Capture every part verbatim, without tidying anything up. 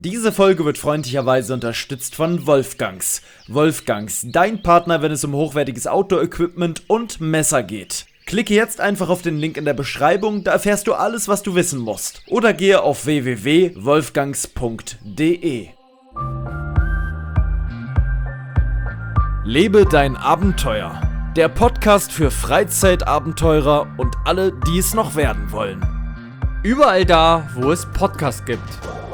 Diese Folge wird freundlicherweise unterstützt von Wolfgangs. Wolfgangs, dein Partner, wenn es um hochwertiges Outdoor-Equipment und Messer geht. Klicke jetzt einfach auf den Link in der Beschreibung, da erfährst du alles, was du wissen musst. Oder gehe auf w w w punkt wolfgangs punkt d e. Lebe dein Abenteuer. Der Podcast für Freizeitabenteurer und alle, die es noch werden wollen. Überall da, wo es Podcasts gibt.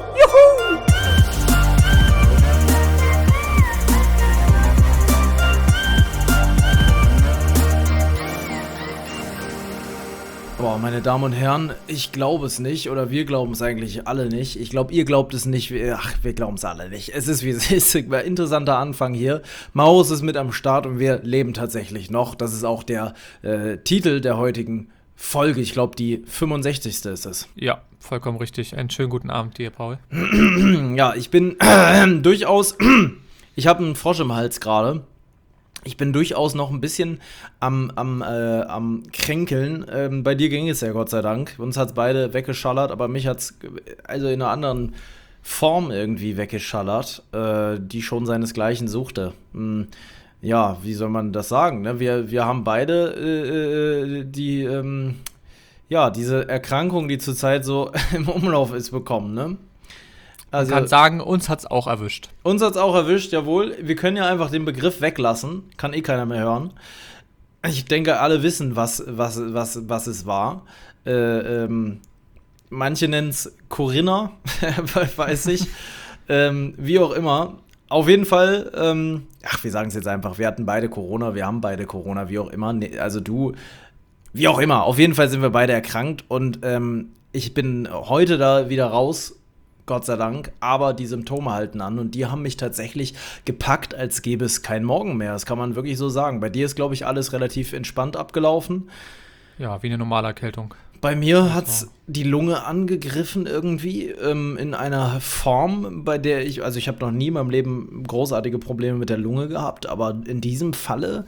Boah, meine Damen und Herren, ich glaube es nicht, oder wir glauben es eigentlich alle nicht. Ich glaube, ihr glaubt es nicht, ach, wir glauben es alle nicht. Es ist wie es ist, ein interessanter Anfang hier. Maus ist mit am Start und wir leben tatsächlich noch. Das ist auch der äh, Titel der heutigen Folge. Ich glaube, die fünfundsechzigste ist es. Ja, vollkommen richtig. Einen schönen guten Abend dir, Paul. Ja, ich bin äh, durchaus, ich habe einen Frosch im Hals gerade. Ich bin durchaus noch ein bisschen am, am, äh, am Kränkeln. Ähm, bei dir ging es ja, Gott sei Dank. Uns hat es beide weggeschallert, aber mich hat es also in einer anderen Form irgendwie weggeschallert, äh, die schon seinesgleichen suchte. Hm, ja, wie soll man das sagen? Ne? Wir, wir haben beide äh, die, ähm, ja, diese Erkrankung, die zurzeit so im Umlauf ist, bekommen, ne? Also, man kann sagen, uns hat's auch erwischt. Uns hat's auch erwischt, jawohl. Wir können ja einfach den Begriff weglassen. Kann eh keiner mehr hören. Ich denke, alle wissen, was, was, was, was es war. Äh, ähm, manche nennen es Corinna, weiß ich. ähm, wie auch immer. Auf jeden Fall, ähm, ach, wir sagen es jetzt einfach, wir hatten beide Corona, wir haben beide Corona, wie auch immer. Nee, also du, wie auch immer. Auf jeden Fall sind wir beide erkrankt und ähm, ich bin heute da wieder raus. Gott sei Dank, aber die Symptome halten an und die haben mich tatsächlich gepackt, als gäbe es keinen Morgen mehr. Das kann man wirklich so sagen. Bei dir ist, glaube ich, alles relativ entspannt abgelaufen. Ja, wie eine normale Erkältung. Bei mir hat es die Lunge angegriffen irgendwie ähm, in einer Form, bei der ich, also ich habe noch nie in meinem Leben großartige Probleme mit der Lunge gehabt, aber in diesem Falle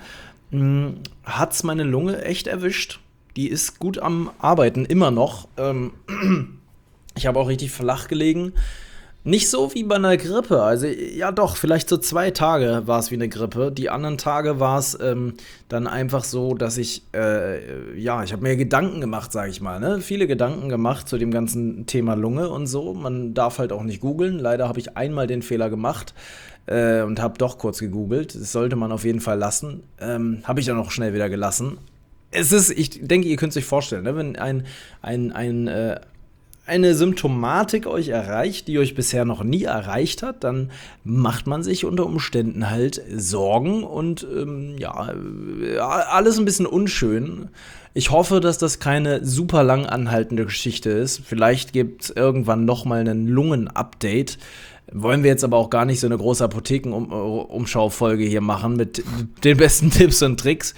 hat es meine Lunge echt erwischt. Die ist gut am Arbeiten, immer noch. Ähm, Ich habe auch richtig flach gelegen. Nicht so wie bei einer Grippe. Also, ja doch, vielleicht so zwei Tage war es wie eine Grippe. Die anderen Tage war es ähm, dann einfach so, dass ich, äh, ja, ich habe mir Gedanken gemacht, sage ich mal. Ne? Viele Gedanken gemacht zu dem ganzen Thema Lunge und so. Man darf halt auch nicht googeln. Leider habe ich einmal den Fehler gemacht äh, und habe doch kurz gegoogelt. Das sollte man auf jeden Fall lassen. Ähm, habe ich dann auch schnell wieder gelassen. Es ist, ich denke, ihr könnt es euch vorstellen, ne? Wenn ein, ein, ein, äh, eine Symptomatik euch erreicht, die euch bisher noch nie erreicht hat, dann macht man sich unter Umständen halt Sorgen und ähm, ja, alles ein bisschen unschön. Ich hoffe, dass das keine super lang anhaltende Geschichte ist. Vielleicht gibt es irgendwann nochmal einen Lungen-Update. Wollen wir jetzt aber auch gar nicht so eine große Apotheken-Umschau-Folge hier machen mit den besten Tipps und Tricks.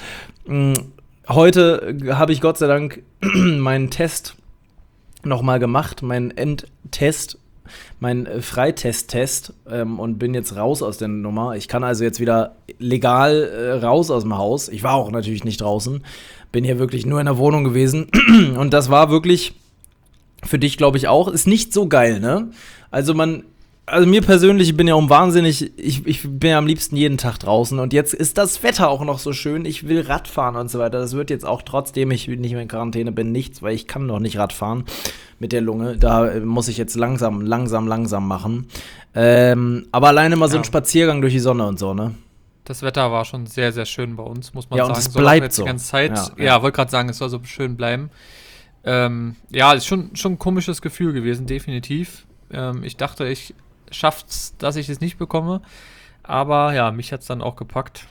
Heute habe ich Gott sei Dank meinen Test nochmal gemacht, meinen Endtest, meinen Freitest-Test ähm, und bin jetzt raus aus der Nummer. Ich kann also jetzt wieder legal äh, raus aus dem Haus. Ich war auch natürlich nicht draußen, bin hier wirklich nur in der Wohnung gewesen und das war wirklich für dich, glaube ich, auch, ist nicht so geil, ne? Also man, also mir persönlich, ich bin ja um wahnsinnig, ich, ich bin ja am liebsten jeden Tag draußen und jetzt ist das Wetter auch noch so schön, ich will Radfahren und so weiter, das wird jetzt auch, trotzdem ich nicht mehr in Quarantäne bin, nichts, weil ich kann noch nicht Radfahren mit der Lunge, da muss ich jetzt langsam, langsam, langsam machen, ähm, aber alleine mal so ein Spaziergang durch die Sonne und so, ne? Das Wetter war schon sehr, sehr schön bei uns, muss man ja, sagen. Ja, und es soll bleibt jetzt so. Die ganze Zeit, ja, ja, ja. wollte gerade sagen, es soll so schön bleiben. Ähm, ja, ist schon, schon ein komisches Gefühl gewesen, definitiv. Ähm, ich dachte, ich schafft's, dass ich es nicht bekomme. Aber ja, mich hat's dann auch gepackt.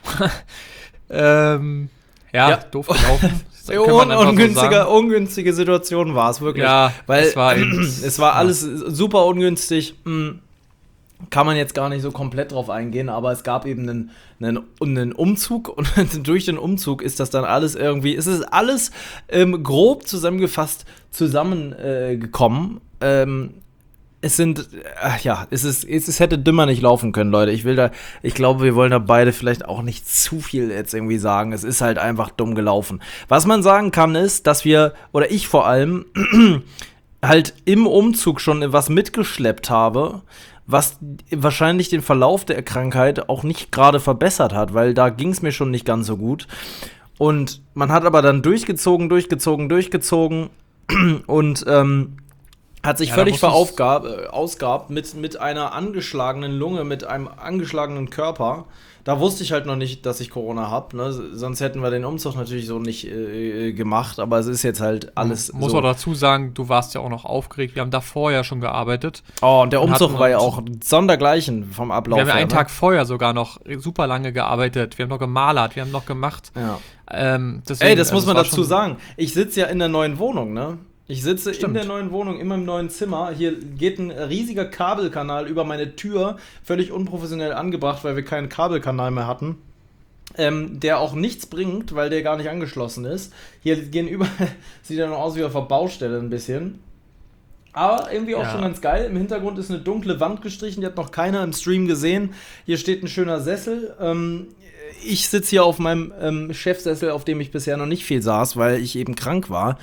ähm, ja, ja, doof gelaufen. Un- ungünstige, so ungünstige Situation war es wirklich. Ja, weil es war, eben, es war alles super ungünstig. Kann man jetzt gar nicht so komplett drauf eingehen, aber es gab eben einen, einen, einen Umzug und durch den Umzug ist das dann alles irgendwie, es ist alles ähm, grob zusammengefasst zusammengekommen. Äh, ähm, Es sind, ach ja, es ist, es, es hätte dümmer nicht laufen können, Leute. Ich will da, ich glaube, wir wollen da beide vielleicht auch nicht zu viel jetzt irgendwie sagen. Es ist halt einfach dumm gelaufen. Was man sagen kann, ist, dass wir, oder ich vor allem, halt im Umzug schon was mitgeschleppt habe, was wahrscheinlich den Verlauf der Krankheit auch nicht gerade verbessert hat, weil da ging es mir schon nicht ganz so gut. Und man hat aber dann durchgezogen, durchgezogen, durchgezogen und ähm, hat sich ja, völlig verausgabt mit, mit einer angeschlagenen Lunge, mit einem angeschlagenen Körper. Da wusste ich halt noch nicht, dass ich Corona habe, ne? Sonst hätten wir den Umzug natürlich so nicht äh, gemacht, aber es ist jetzt halt alles Muss so. auch dazu sagen, du warst ja auch noch aufgeregt, wir haben davor ja schon gearbeitet. Oh, und der Umzug war ja auch sondergleichen vom Ablauf her. Wir haben ja einen ne? Tag vorher sogar noch super lange gearbeitet, wir haben noch gemalert, wir haben noch gemacht. Ja. Ähm, deswegen, Ey, das also muss man war dazu sagen, ich sitze ja in der neuen Wohnung, ne? Ich sitze Stimmt. in der neuen Wohnung, in meinem neuen Zimmer. Hier geht ein riesiger Kabelkanal über meine Tür, völlig unprofessionell angebracht, weil wir keinen Kabelkanal mehr hatten. Ähm, der auch nichts bringt, weil der gar nicht angeschlossen ist. Hier gehen über, sieht ja noch aus wie auf einer Baustelle ein bisschen. Aber irgendwie auch Ja. schon ganz geil. Im Hintergrund ist eine dunkle Wand gestrichen, die hat noch keiner im Stream gesehen. Hier steht ein schöner Sessel. Ähm, ich sitze hier auf meinem ähm, Chefsessel, auf dem ich bisher noch nicht viel saß, weil ich eben krank war.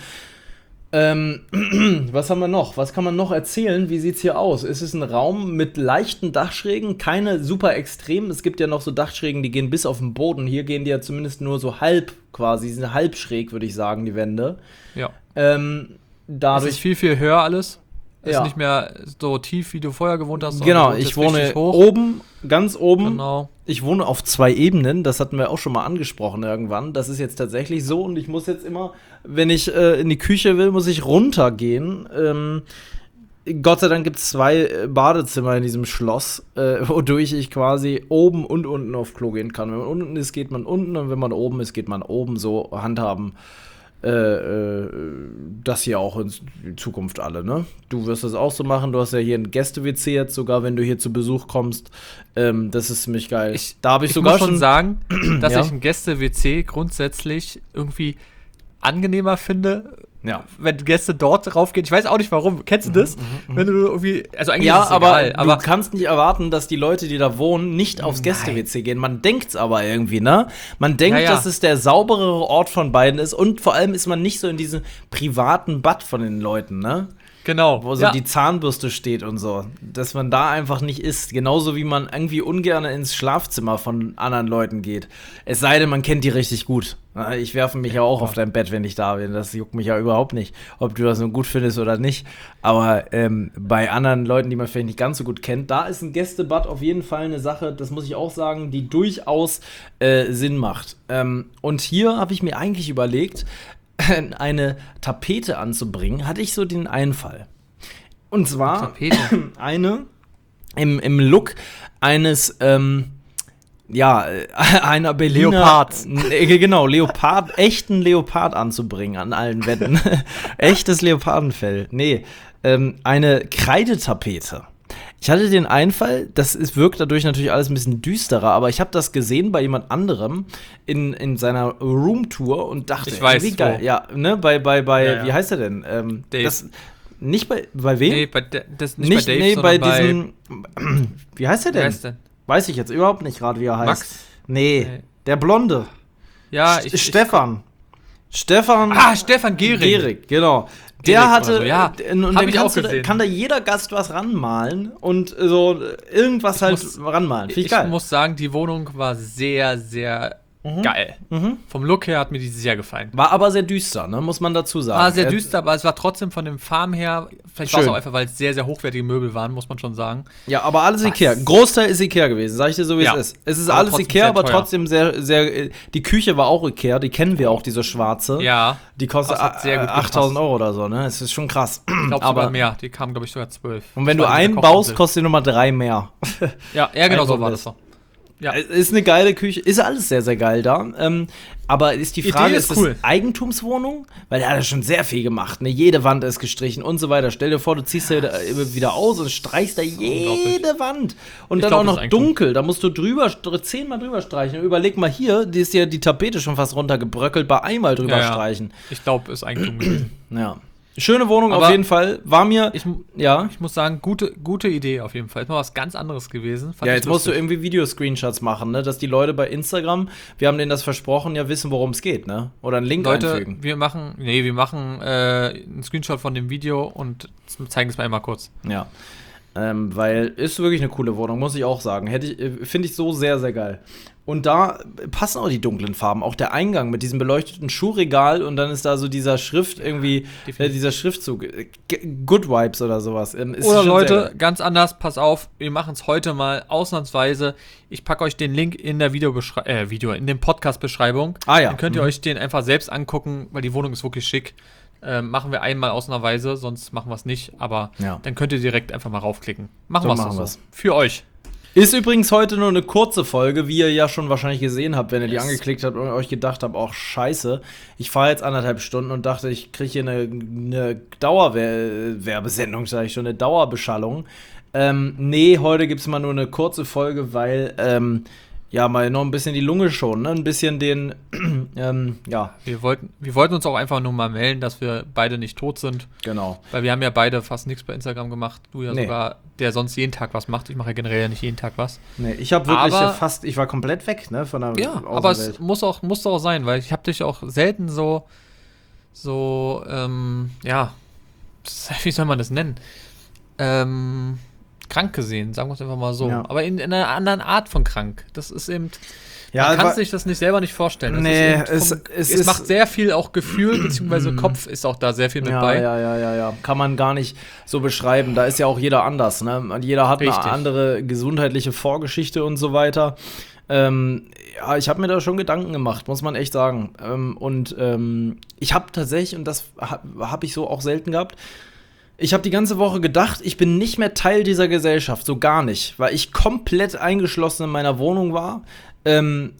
Ähm, was haben wir noch? Was kann man noch erzählen? Wie sieht's hier aus? Es ist ein Raum mit leichten Dachschrägen, keine super extrem. Es gibt ja noch so Dachschrägen, die gehen bis auf den Boden. Hier gehen die ja zumindest nur so halb quasi, sind halb schräg, würde ich sagen, die Wände. Ja. Ähm, dadurch Es ist viel, viel höher alles. Es Ja. ist nicht mehr so tief, wie du vorher gewohnt hast. sondern Genau, du wohnst ich jetzt wohne richtig hoch. oben, ganz oben. Genau. Ich wohne auf zwei Ebenen, das hatten wir auch schon mal angesprochen irgendwann. Das ist jetzt tatsächlich so und ich muss jetzt immer, wenn ich äh, in die Küche will, muss ich runtergehen. Ähm, Gott sei Dank gibt es zwei äh, Badezimmer in diesem Schloss, äh, wodurch ich quasi oben und unten auf Klo gehen kann. Wenn man unten ist, geht man unten und wenn man oben ist, geht man oben. So handhaben äh, äh, das hier auch in Zukunft alle, ne? Du wirst das auch so machen. Du hast ja hier ein Gäste-W C jetzt sogar, wenn du hier zu Besuch kommst. Ähm, das ist ziemlich geil. Ich, da habe ich, ich sogar muss schon schon sagen, dass Ja. ich ein Gäste-W C grundsätzlich irgendwie angenehmer finde, Ja. wenn Gäste dort raufgehen. Ich weiß auch nicht warum. Kennst du das? Wenn du irgendwie, also eigentlich Ja, ist es aber egal, du aber kannst nicht erwarten, dass die Leute, die da wohnen, nicht aufs Gäste-W C gehen. Man denkt's aber irgendwie, ne? Man denkt, Ja, ja. dass es der sauberere Ort von beiden ist und vor allem ist man nicht so in diesem privaten Bad von den Leuten, ne? genau. Wo so ja. die Zahnbürste steht und so. Dass man da einfach nicht ist. Genauso wie man irgendwie ungern ins Schlafzimmer von anderen Leuten geht. Es sei denn, man kennt die richtig gut. Ich werfe mich ja auch auf dein Bett, wenn ich da bin. Das juckt mich ja überhaupt nicht, ob du das nun gut findest oder nicht. Aber ähm, bei anderen Leuten, die man vielleicht nicht ganz so gut kennt, da ist ein Gästebad auf jeden Fall eine Sache, das muss ich auch sagen, die durchaus äh, Sinn macht. Ähm, und hier habe ich mir eigentlich überlegt, eine Tapete anzubringen, hatte ich so den Einfall. Und zwar Tapete. eine im, im Look eines, ähm, ja, äh, einer Berliner Leopards. Äh, genau, Leopard, echten Leopard anzubringen an allen Wänden. Echtes Leopardenfell. Nee, ähm, eine Kreidetapete. Ich hatte den Einfall, das ist, wirkt dadurch natürlich alles ein bisschen düsterer, aber ich habe das gesehen bei jemand anderem in, in seiner Roomtour und dachte, Ich weiß, wie geil. wo. Ja, ne, bei, bei, bei, Ja, ja. wie heißt er denn? Ähm, Dave. Das, nicht bei, bei wem? Nee, bei de, das nicht, nicht, bei Dave, nee, bei sondern bei, diesem, wie heißt er wer denn? ist denn? Weiß ich jetzt überhaupt nicht gerade, wie er heißt. Max? Nee, Nee. der Blonde. Ja, St- ich, ich Stefan. Stefan. Ah, Stefan Gehring. Gehrig, genau. Der Gehrig hatte, oder so, ja. d- und Hab dann ich auch kannst du, gesehen. kann da jeder Gast was ranmalen und so irgendwas halt muss- ranmalen. Finde ich, Ich geil. muss sagen, die Wohnung war sehr, sehr geil. Mhm. Vom Look her hat mir die sehr gefallen. War aber sehr düster, ne? Muss man dazu sagen. War sehr Er- düster, aber es war trotzdem von dem Farben her, vielleicht war es Schön. auch einfach, weil es sehr, sehr hochwertige Möbel waren, muss man schon sagen. Ja, aber alles Was? Ikea. Ein Großteil ist Ikea gewesen, sag ich dir so, wie Ja. es ist. Es ist Aber alles trotzdem Ikea, sehr aber teuer. trotzdem sehr, sehr. äh, Die Küche war auch Ikea, die kennen wir auch, diese schwarze. Ja, Die kostet das hat sehr äh, gut achttausend gepasst. Euro oder so, ne? Es ist schon krass. ich glaube aber sogar mehr. Die kamen, glaube ich, sogar zwölf. Und wenn Das du war diese einen baust, Kochinsel. kostet die Nummer drei mehr. Ja, ja, genau so ein war das so. Ja. Es Ist eine geile Küche, ist alles sehr, sehr geil da. Ähm, aber ist die Idee Frage, ist ist, cool. das Eigentumswohnung? Weil er hat ja schon sehr viel gemacht. Ne? Jede Wand ist gestrichen und so weiter. Stell dir vor, du ziehst ja wieder aus und streichst da jede Wand. Und Ich dann glaub, auch das noch ist Eigentum. dunkel. Da musst du drüber, st- zehnmal drüber streichen. Und überleg mal hier, die ist ja die Tapete schon fast runtergebröckelt, bei einmal drüber Ja, ja. streichen. Ich glaube, ist Eigentum gewesen. Ja. Schöne Wohnung Aber auf jeden Fall. War mir, Ich, ja. ich muss sagen, gute, gute Idee auf jeden Fall. Ist mal was ganz anderes gewesen. Fand Ja, ich jetzt musst du lustig. irgendwie Videoscreenshots machen, ne? Dass die Leute bei Instagram, wir haben denen das versprochen, ja wissen, worum es geht, ne? Oder einen Link Leute, einfügen. wir machen, nee, wir machen äh, einen Screenshot von dem Video und zeigen es mal einmal kurz. Ja. Ähm, weil ist wirklich eine coole Wohnung, muss ich auch sagen. Hätte ich, äh, finde ich so sehr, sehr geil. Und da passen auch die dunklen Farben. Auch der Eingang mit diesem beleuchteten Schuhregal und dann ist da so dieser Schrift irgendwie, äh, dieser Schriftzug. G- Good Vibes oder sowas. Ähm, ist Oder schon Leute, sehr- ganz anders, pass auf, wir machen es heute mal ausnahmsweise. Ich packe euch den Link in der Videobeschrei- äh, Video, in dem Podcast-Beschreibung. Ah ja. Dann könnt ihr Mhm. euch den einfach selbst angucken, weil die Wohnung ist wirklich schick. Ähm, machen wir einmal ausnahmsweise, sonst machen wir es nicht. Aber Ja. dann könnt ihr direkt einfach mal raufklicken. Machen So wir es machen so. wir's. Für euch. Ist übrigens heute nur eine kurze Folge, wie ihr ja schon wahrscheinlich gesehen habt, wenn ihr die Yes. angeklickt habt und euch gedacht habt, auch scheiße, ich fahre jetzt anderthalb Stunden und dachte, ich kriege hier eine, eine Dauerwerbesendung, sage ich schon, eine Dauerbeschallung. Ähm, nee, heute gibt es mal nur eine kurze Folge, weil, ähm, ja, mal noch ein bisschen die Lunge schonen, ne? Ein bisschen den, ähm, ja, Wir wollten, wir wollten uns auch einfach nur mal melden, dass wir beide nicht tot sind. genau. Weil wir haben ja beide fast nichts bei Instagram gemacht. Du ja Nee. sogar, der sonst jeden Tag was macht. Ich mache ja generell ja nicht jeden Tag was. Nee, ich habe wirklich Aber- fast, ich war komplett weg, ne, von der Ja, aber es Außenwelt. muss auch, muss auch sein, weil ich habe dich auch selten so, so, ähm, ja, wie soll man das nennen? Ähm, krank gesehen, sagen wir es einfach mal so. Ja. Aber in, in einer anderen Art von krank. Das ist eben, Ja, man kann aber- sich das nicht selber nicht vorstellen. Das Nee, ist eben es- vom, es es, ist- macht sehr viel auch Gefühl, beziehungsweise Kopf ist auch da sehr viel mit Ja, bei. ja, ja, ja, ja. Kann man gar nicht so beschreiben. Da ist ja auch jeder anders, ne? Jeder hat Richtig. eine andere gesundheitliche Vorgeschichte und so weiter. Ähm, ja, ich habe mir da schon Gedanken gemacht, muss man echt sagen. Ähm, und ähm, ich habe tatsächlich, und das habe hab ich so auch selten gehabt, ich habe die ganze Woche gedacht, ich bin nicht mehr Teil dieser Gesellschaft, so gar nicht, weil ich komplett eingeschlossen in meiner Wohnung war. Ähm,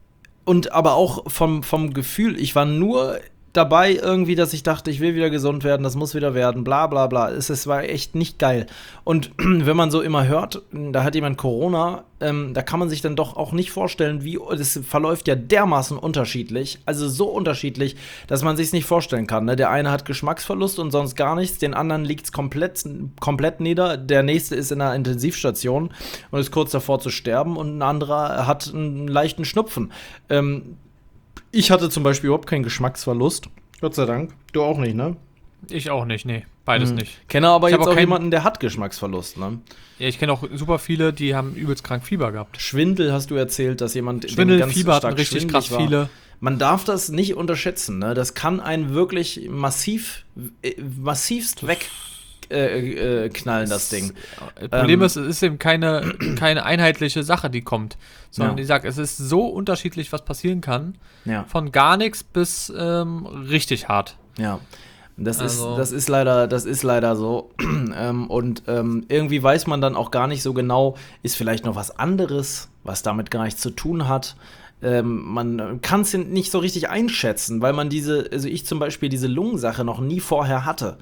und aber auch vom, vom Gefühl, ich war nur dabei irgendwie, dass ich dachte, ich will wieder gesund werden, das muss wieder werden, bla bla bla. Es, es war echt nicht geil. Und wenn man so immer hört, da hat jemand Corona, ähm, da kann man sich dann doch auch nicht vorstellen, wie, das verläuft ja dermaßen unterschiedlich, also so unterschiedlich, dass man sich es nicht vorstellen kann. Ne? Der eine hat Geschmacksverlust und sonst gar nichts, den anderen liegt es komplett, komplett nieder, der nächste ist in einer Intensivstation und ist kurz davor zu sterben und ein anderer hat einen leichten Schnupfen. Ähm, Ich hatte zum Beispiel überhaupt keinen Geschmacksverlust. Gott sei Dank. Du auch nicht, ne? Ich auch nicht, nee, beides Hm. nicht. Kenne aber Ich hab jetzt auch auch keinen- jemanden, der hat Geschmacksverlust, ne? Ja, ich kenne auch super viele, die haben übelst krank Fieber gehabt. Schwindel hast du erzählt, dass jemand dem Schwindel, ganz Fieber hatten stark richtig schwindelig krass war. viele. Man darf das nicht unterschätzen, ne? Das kann einen wirklich massiv, äh, massivst weg äh, äh, knallen, das Ding. Das Problem Ähm, ist, es ist eben keine, keine einheitliche Sache, die kommt. Sondern Ja. ich sag, es ist so unterschiedlich, was passieren kann. Ja. Von gar nichts bis ähm, richtig hart. Ja, das, Also- ist, das ist leider, das ist leider so. ähm, und ähm, irgendwie weiß man dann auch gar nicht so genau, ist vielleicht noch was anderes, was damit gar nichts zu tun hat. Ähm, man kann es nicht so richtig einschätzen, weil man diese, also ich zum Beispiel diese Lungensache noch nie vorher hatte.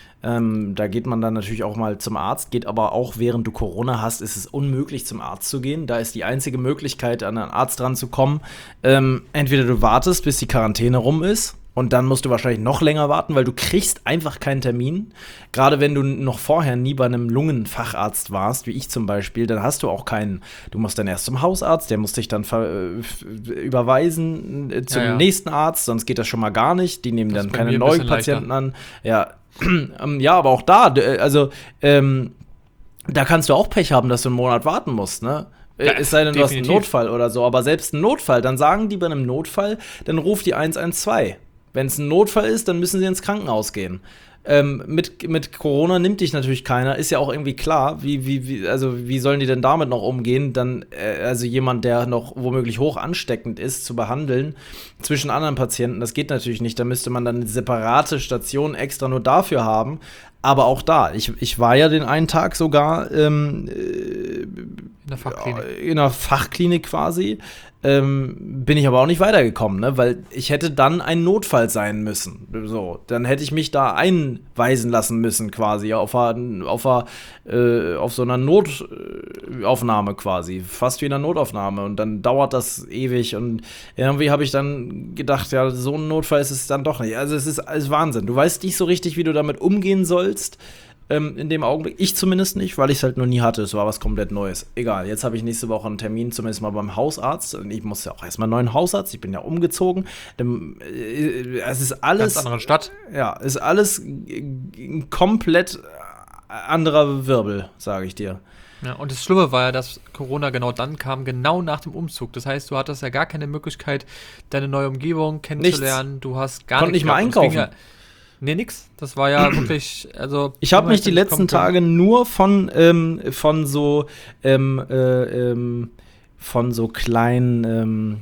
Ähm, da geht man dann natürlich auch mal zum Arzt, geht aber auch während du Corona hast, ist es unmöglich zum Arzt zu gehen. Da ist die einzige Möglichkeit, an einen Arzt ranzukommen, ähm, entweder du wartest, bis die Quarantäne rum ist und dann musst du wahrscheinlich noch länger warten, weil du kriegst einfach keinen Termin. Gerade wenn du noch vorher nie bei einem Lungenfacharzt warst, wie ich zum Beispiel, dann hast du auch keinen. Du musst dann erst zum Hausarzt, der muss dich dann ver äh, f- überweisen äh, zum Ja, ja. nächsten Arzt, sonst geht das schon mal gar nicht. Die nehmen Das dann ist bei keine mir ein neuen bisschen Patienten an. Ja, ähm, ja, aber auch da, d- also ähm, da kannst du auch Pech haben, dass du einen Monat warten musst, ne? Äh, Ja, es sei denn, du hast einen definitiv. Notfall oder so, aber selbst einen Notfall, dann sagen die bei einem Notfall, dann ruf die eins eins zwei. Wenn es ein Notfall ist, dann müssen sie ins Krankenhaus gehen. Ähm, mit, mit Corona nimmt dich natürlich keiner, ist ja auch irgendwie klar, wie, wie, wie, also wie sollen die denn damit noch umgehen, dann, äh, also jemand, der noch womöglich hoch ansteckend ist, zu behandeln zwischen anderen Patienten, das geht natürlich nicht, da müsste man dann eine separate Station extra nur dafür haben, aber auch da, ich, ich war ja den einen Tag sogar ähm, In der Fachklinik. in einer Fachklinik quasi, ähm, bin ich aber auch nicht weitergekommen, ne? Weil ich hätte dann ein Notfall sein müssen. So, dann hätte ich mich da einweisen lassen müssen quasi auf, einer- auf, einer, äh, auf so einer Notaufnahme quasi, fast wie in einer Notaufnahme und dann dauert das ewig und irgendwie habe ich dann gedacht, ja, so ein Notfall ist es dann doch nicht. Also es ist alles Wahnsinn. Du weißt nicht so richtig, wie du damit umgehen sollst. Ähm, in dem Augenblick. Ich zumindest nicht, weil ich es halt noch nie hatte. Es war was komplett Neues. Egal, jetzt habe ich nächste Woche einen Termin, zumindest mal beim Hausarzt. Und ich muss ja auch erstmal einen neuen Hausarzt. Ich bin ja umgezogen. Ähm, äh, es ist alles. Ganz andere Stadt. Ja, ist alles g- g- komplett anderer Wirbel, sage ich dir. Ja, und das Schlimme war ja, dass Corona genau dann kam, genau nach dem Umzug. Das heißt, du hattest ja gar keine Möglichkeit, deine neue Umgebung kennenzulernen. Nichts. Du hast gar Konnte nichts nicht mal einkaufen. Ja, nee, nix. Das war ja wirklich, also... Ich habe mich die letzten Tage nur von, ähm, von so, ähm, äh, ähm, von so kleinen, ähm,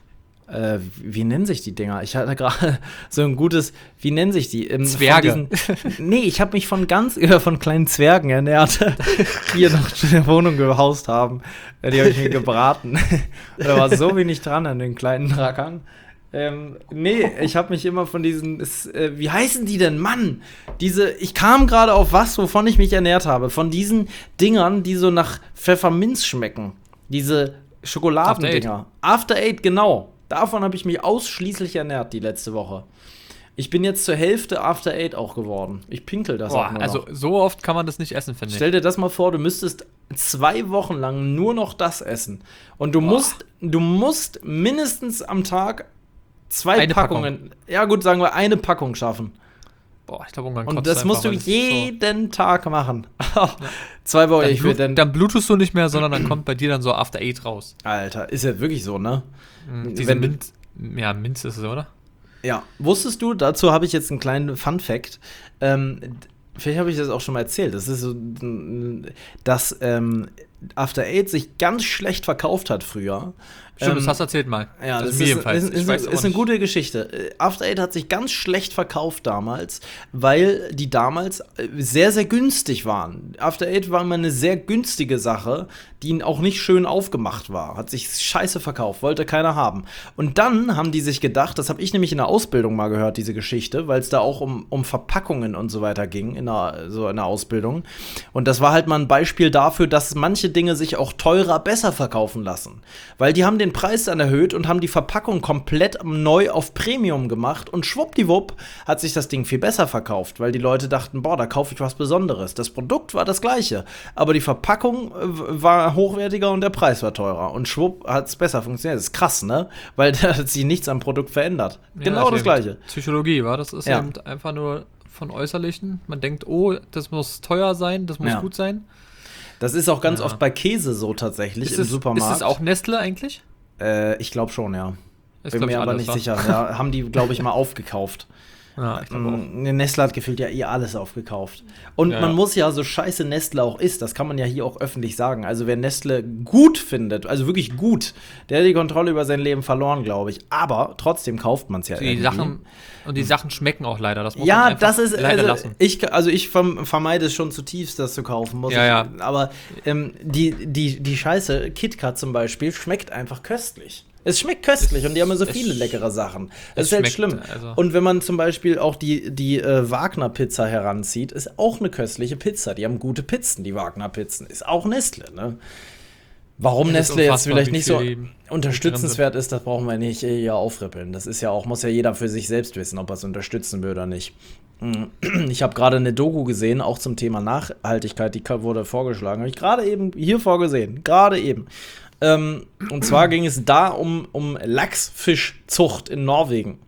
äh, wie nennen sich die Dinger? Ich hatte gerade so ein gutes, wie nennen sich die? Ähm, Zwerge. Diesen, nee, ich habe mich von ganz, äh, von kleinen Zwergen ernährt, die hier noch in der Wohnung gehaust haben. Die habe ich mir gebraten. Da war so wenig dran an den kleinen Rackern. Ähm, nee, ich habe mich immer von diesen, ist, äh, wie heißen die denn, Mann? Diese, ich kam gerade auf was, wovon ich mich ernährt habe. Von diesen Dingern, die so nach Pfefferminz schmecken. Diese Schokoladendinger. After Eight, genau. Davon habe ich mich ausschließlich ernährt die letzte Woche. Ich bin jetzt zur Hälfte After Eight auch geworden. Ich pinkel das Boah, auch nur also noch. so oft kann man das nicht essen, finde ich. Stell dir das mal vor, du müsstest zwei Wochen lang nur noch das essen. Und du Boah. musst, du musst mindestens am Tag zwei Eine Packungen, Packung. ja gut, sagen wir eine Packung schaffen. Boah, ich glaube, irgendwann Und kotzt das einfach, musst du weil das jeden Tag machen. Zwei Wochen, Dann, ich will blut, dann, dann blutest du nicht mehr, sondern dann kommt bei dir dann so After Eight raus. Alter, ist ja wirklich so, ne? Mhm, diese Wenn- Mint, ja, Minz ist es, oder? Ja, wusstest du, dazu habe ich jetzt einen kleinen Fun-Fact. Ähm, vielleicht habe ich das auch schon mal erzählt. Das ist so, dass ähm, After Eight sich ganz schlecht verkauft hat früher. Stimmt, Ähm, das hast du erzählt mal. Ja, also das mir ist, jedenfalls. ist, Ich ist, weiß ist, auch ist eine nicht. gute Geschichte. After Eight hat sich ganz schlecht verkauft damals, weil die damals äh, sehr, sehr günstig waren. After Eight war immer eine sehr günstige Sache, die auch nicht schön aufgemacht war. Hat sich scheiße verkauft, wollte keiner haben. Und dann haben die sich gedacht, das habe ich nämlich in der Ausbildung mal gehört, diese Geschichte, weil es da auch um, um Verpackungen und so weiter ging, in der, so in der Ausbildung. Und das war halt mal ein Beispiel dafür, dass manche Dinge sich auch teurer besser verkaufen lassen. Weil die haben den Preis dann erhöht und haben die Verpackung komplett neu auf Premium gemacht und schwuppdiwupp hat sich das Ding viel besser verkauft, weil die Leute dachten, boah, da kaufe ich was Besonderes. Das Produkt war das gleiche, aber die Verpackung äh, war hochwertiger und der Preis war teurer und schwupp hat es besser funktioniert. Das ist krass, ne? Weil da hat sich nichts am Produkt verändert. Ja, Genau das eben Gleiche. Psychologie, war das? Ist Ja. eben einfach nur von Äußerlichen. Man denkt, oh, das muss teuer sein, das muss Ja. gut sein. Das ist auch ganz Ja. oft bei Käse so tatsächlich Ist im es, Supermarkt. ist es auch Nestle eigentlich? Äh, ich glaube schon, ja. Ist, Bin glaub mir ich, aber alles, nicht wa? sicher. Ja, haben die, glaube ich, mal aufgekauft. Ja, ich glaube auch. Mm, Nestle hat gefühlt ja eh alles aufgekauft. Und Ja, man ja. muss ja, so scheiße Nestle auch ist, das kann man ja hier auch öffentlich sagen. Also wer Nestle gut findet, also wirklich gut, der hat die Kontrolle über sein Leben verloren, glaube ich. Aber trotzdem kauft man es ja Die irgendwie. Sachen, und die Sachen schmecken auch leider. Das muss man Ja, einfach das ist, leider also lassen. ich, also ich verm- vermeide es schon zutiefst, das zu kaufen, muss Ja, ich. ja. Aber ähm, die, die, die Scheiße, KitKat zum Beispiel, schmeckt einfach köstlich. Es schmeckt köstlich Es- und die haben ja so es viele sch- leckere Sachen. es Das ist halt schmeckt, schlimm. also- Und wenn man zum Beispiel auch die, die äh, Wagner-Pizza heranzieht, ist auch eine köstliche Pizza. Die haben gute Pizzen, die Wagner-Pizzen. Ist auch Nestle, ne? Warum Es ist Nestle jetzt unfassbar, vielleicht wie nicht so viel die unterstützenswert ist, das brauchen wir nicht hier aufrippeln. Das ist ja auch, muss ja jeder für sich selbst wissen, ob er es unterstützen will oder nicht. Ich habe gerade eine Doku gesehen, auch zum Thema Nachhaltigkeit, die wurde vorgeschlagen. Habe ich gerade eben hier vorgesehen. Gerade eben. Ähm, und zwar ging es da um, um Lachsfischzucht in Norwegen.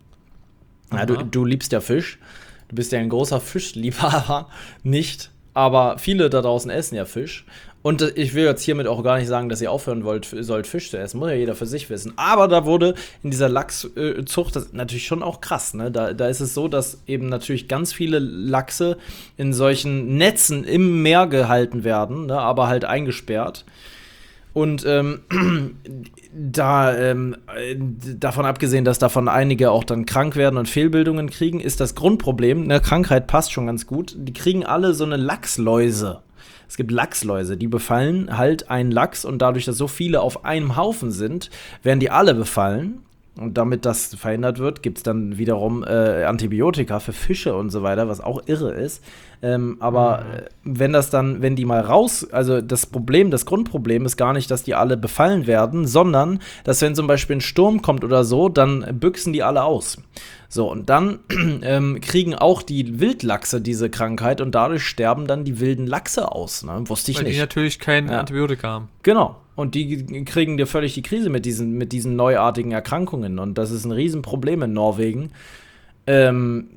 Ja, du, Aha. du liebst ja Fisch. Du bist ja ein großer Fischliebhaber. Nicht. Aber viele da draußen essen ja Fisch. Und äh, ich will jetzt hiermit auch gar nicht sagen, dass ihr aufhören wollt, f- sollt Fisch zu essen. Muss ja jeder für sich wissen. Aber da wurde in dieser Lachszucht, das ist natürlich schon auch krass, ne? Da, da ist es so, dass eben natürlich ganz viele Lachse in solchen Netzen im Meer gehalten werden, ne? Aber halt eingesperrt. Und ähm, da ähm, äh, davon abgesehen, dass davon einige auch dann krank werden und Fehlbildungen kriegen, ist das Grundproblem, eine Krankheit passt schon ganz gut, die kriegen alle so eine Lachsläuse. Es gibt Lachsläuse, die befallen halt einen Lachs und dadurch, dass so viele auf einem Haufen sind, werden die alle befallen. Und damit das verhindert wird, gibt es dann wiederum äh, Antibiotika für Fische und so weiter, was auch irre ist. Ähm, aber äh, wenn das dann, wenn die mal raus, also das Problem, das Grundproblem ist gar nicht, dass die alle befallen werden, sondern, dass wenn zum Beispiel ein Sturm kommt oder so, dann büchsen die alle aus. So, und dann ähm, kriegen auch die Wildlachse diese Krankheit und dadurch sterben dann die wilden Lachse aus. Ne? Wusste ich Weil nicht. die natürlich kein Ja. Antibiotika haben. Genau. Und die kriegen dir völlig die Krise mit diesen, mit diesen neuartigen Erkrankungen. Und das ist ein Riesenproblem in Norwegen. Ähm,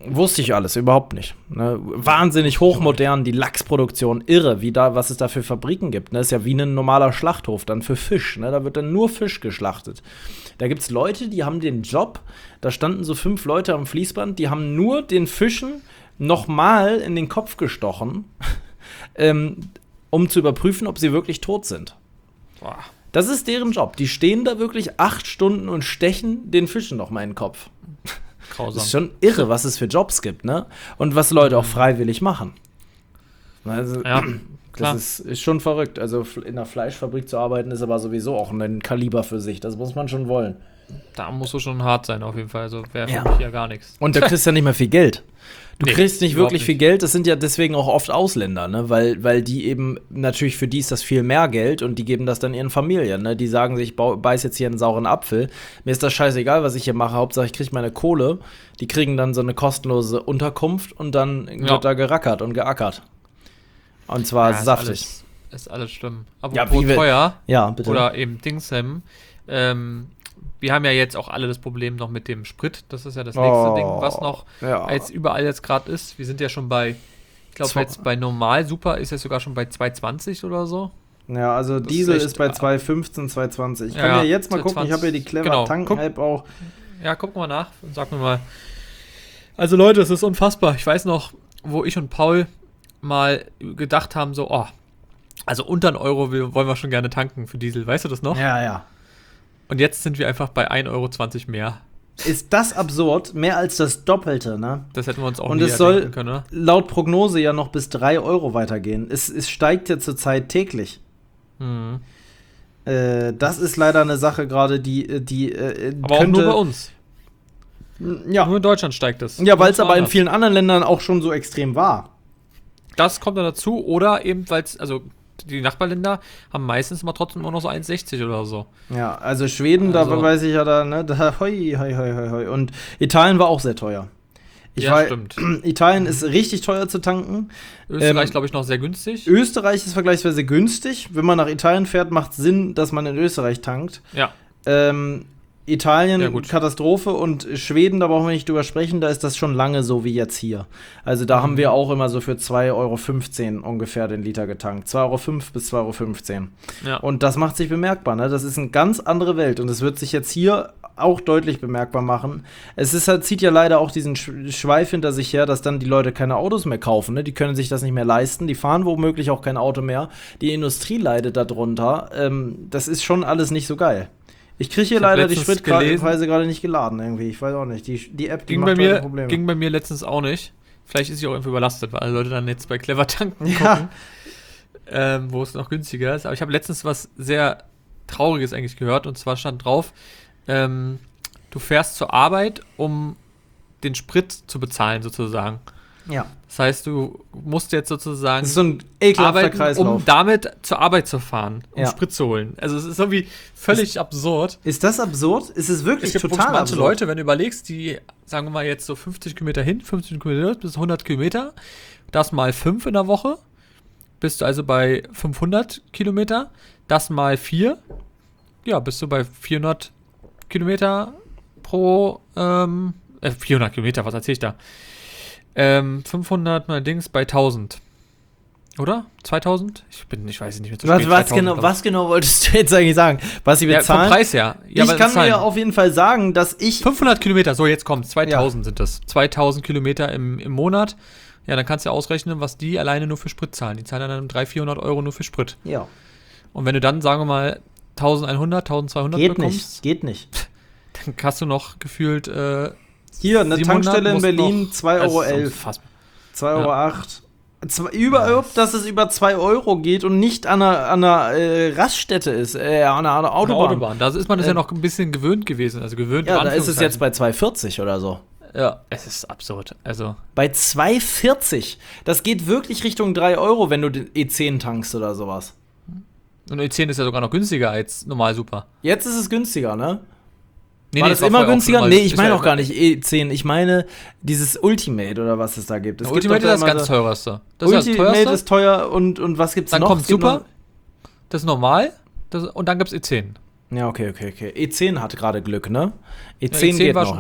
Wusste ich alles, überhaupt nicht. Ne? Wahnsinnig hochmodern, die Lachsproduktion, irre, wie da, was es da für Fabriken gibt. Ne? Ist ja wie ein normaler Schlachthof dann für Fisch. Ne? Da wird dann nur Fisch geschlachtet. Da gibt es Leute, die haben den Job, da standen so fünf Leute am Fließband, die haben nur den Fischen nochmal in den Kopf gestochen, ähm, um zu überprüfen, ob sie wirklich tot sind. Boah. Das ist deren Job. Die stehen da wirklich acht Stunden und stechen den Fischen nochmal in den Kopf. Grausam. Das ist schon irre, was es für Jobs gibt, ne? Und was Leute auch freiwillig machen. Also, Ja, klar. das ist, ist schon verrückt. Also in einer Fleischfabrik zu arbeiten, ist aber sowieso auch ein Kaliber für sich. Das muss man schon wollen. Da musst du schon hart sein, auf jeden Fall. Also wäre für Ja. mich ja gar nichts. Und da kriegst du ja nicht mehr viel Geld. Du Nee, kriegst nicht überhaupt wirklich nicht. viel Geld. Das sind ja deswegen auch oft Ausländer, ne? Weil, weil die eben, natürlich für die ist das viel mehr Geld und die geben das dann ihren Familien, ne? Die sagen sich, ich bau- beiß jetzt hier einen sauren Apfel. Mir ist das scheißegal, was ich hier mache. Hauptsache, ich kriege meine Kohle. Die kriegen dann so eine kostenlose Unterkunft und dann Ja. wird da gerackert und geackert. Und zwar Ja, ist saftig. alles, ist alles schlimm. Ja, Apropos wie wir- teuer Ja, bitte. oder eben Dingsem, ähm, wir haben ja jetzt auch alle das Problem noch mit dem Sprit. Das ist ja das nächste Oh, Ding, was noch ja. als überall jetzt gerade ist. Wir sind ja schon bei, ich glaube Zwei- jetzt bei Normal Super ist es sogar schon bei zwei zwanzig oder so. Ja, also Das Diesel ist ist, echt- bei zwei fünfzehn, zwei zwanzig. Ich Ja, kann ja, ja jetzt mal gucken, ich habe ja die genau. Clever Tanken-App auch. Ja, guck mal nach und sag mir mal. Also Leute, es ist unfassbar. Ich weiß noch, wo ich und Paul mal gedacht haben, so, oh, also unter einen Euro will- wollen wir schon gerne tanken für Diesel. Weißt du das noch? Ja, ja. Und jetzt sind wir einfach bei ein Euro zwanzig mehr. Ist das absurd? Mehr als das Doppelte, ne? Das hätten wir uns auch Und nie es soll erdenken können, oder? laut Prognose ja noch bis drei Euro weitergehen. Es, es steigt ja zurzeit täglich. Mhm. Äh, das ist leider eine Sache gerade, die, die äh, Aber könnte, auch nur bei uns. Ja, Nur in Deutschland steigt es. ja weil es Nirgendwo aber in anders. vielen anderen Ländern auch schon so extrem war. Das kommt dann dazu. Oder eben, weil es, also die Nachbarländer haben meistens mal trotzdem immer noch so eins sechzig oder so. Ja, also Schweden, Also- da weiß ich ja da, ne, da, hoi, hoi, hoi, hoi, hoi. Und Italien war auch sehr teuer. Ich Ja, war, stimmt. Italien ist richtig teuer zu tanken. Österreich, Ähm, glaube ich, noch sehr günstig. Österreich ist vergleichsweise günstig. Wenn man nach Italien fährt, macht es Sinn, dass man in Österreich tankt. Ja. Ähm, Italien, Ja, gut. Katastrophe, und Schweden, da brauchen wir nicht drüber sprechen, da ist das schon lange so wie jetzt hier. Also da Mhm. haben wir auch immer so für zwei Euro fünfzehn ungefähr den Liter getankt. zwei Euro fünf bis zwei Euro fünfzehn. Ja. Und das macht sich bemerkbar, ne? Das ist eine ganz andere Welt und es wird sich jetzt hier auch deutlich bemerkbar machen. Es ist halt, zieht ja leider auch diesen Sch- Schweif hinter sich her, dass dann die Leute keine Autos mehr kaufen, ne? Die können sich das nicht mehr leisten, die fahren womöglich auch kein Auto mehr. Die Industrie leidet darunter. Ähm, das ist schon alles nicht so geil. Ich kriege hier Ich hab leider die letztens Spritpreise gerade nicht geladen irgendwie. Ich weiß auch nicht. Die, die App, die Ging macht bei, leider mir, Probleme. ging bei mir letztens auch nicht. Vielleicht ist sie auch irgendwie überlastet, weil alle Leute dann jetzt bei Clever tanken Ja. gucken, ähm, wo es noch günstiger ist. Aber ich habe letztens was sehr Trauriges eigentlich gehört, und zwar stand drauf, ähm, du fährst zur Arbeit, um den Sprit zu bezahlen sozusagen. Ja. Das heißt, du musst jetzt sozusagen Das ist so ein ekelhafter arbeiten, Kreislauf. um damit zur Arbeit zu fahren, um Ja. Sprit zu holen. Also es ist irgendwie völlig absurd. Ist das absurd? Ist es wirklich Es gibt total manche absurd? Leute, wenn du überlegst, die, sagen wir mal, jetzt so fünfzig Kilometer hin, fünfzig Kilometer bis hundert Kilometer, das mal fünf in der Woche, bist du also bei fünfhundert Kilometer, das mal vier, ja, bist du bei vierhundert Kilometer pro, ähm, äh, vierhundert Kilometer, was erzähl ich da? Ähm, fünfhundert mal Dings bei tausend. Oder? zweitausend? Ich bin, ich weiß es nicht mehr zu Was, spät. was, zweitausend, genau, glaub ich. was genau wolltest du jetzt eigentlich sagen? Was sie Ja, vom bezahlen? Preis her. Ja, ich aber kann zahlen. mir auf jeden Fall sagen, dass ich. fünfhundert Kilometer, so jetzt kommt zweitausend sind das. zweitausend Kilometer im, im Monat. Ja, dann kannst du ja ausrechnen, was die alleine nur für Sprit zahlen. Die zahlen dann dreihundert, vierhundert Euro nur für Sprit. Ja. Und wenn du dann, sagen wir mal, eintausendeinhundert, eintausendzweihundert Geht bekommst, nicht. Geht nicht. dann hast du noch gefühlt äh, Hier, eine siebenhundert, Tankstelle in musst Berlin, noch- zwei Euro Das ist elf. unfassbar. zwei Euro acht. Zwei, überhaupt, dass es über zwei Euro geht und nicht an einer, an einer äh, Raststätte ist, äh, an einer, an einer Autobahn. Autobahn. Da ist man das Äh, ja noch ein bisschen gewöhnt gewesen. Also gewöhnt Ja, in da ist es jetzt Anführungszeichen. bei zwei vierzig oder so. Ja, es ist absurd. Also, Bei zwei vierzig. Das geht wirklich Richtung drei Euro, wenn du den E zehn tankst oder sowas. und E zehn ist ja sogar noch günstiger als normal super. Jetzt ist es günstiger, ne? Nee, War nee, das es war immer vorher auch günstiger? schon Nee, mal- ich ist meine ja- auch gar nicht E zehn. Ich meine dieses Ultimate oder was es da gibt. Es gibt Ultimate doch da ist das immer ganz so- teuerste. Das ist das Ultimate teuerste. ist teuer und, und was gibt's Dann noch? kommt Es gibt Super, noch- das ist normal, das, und dann gibt's E zehn. Ja, okay, okay, okay. E zehn hat gerade Glück, ne? E Ja, zehn E zehn geht war noch, schon, ja.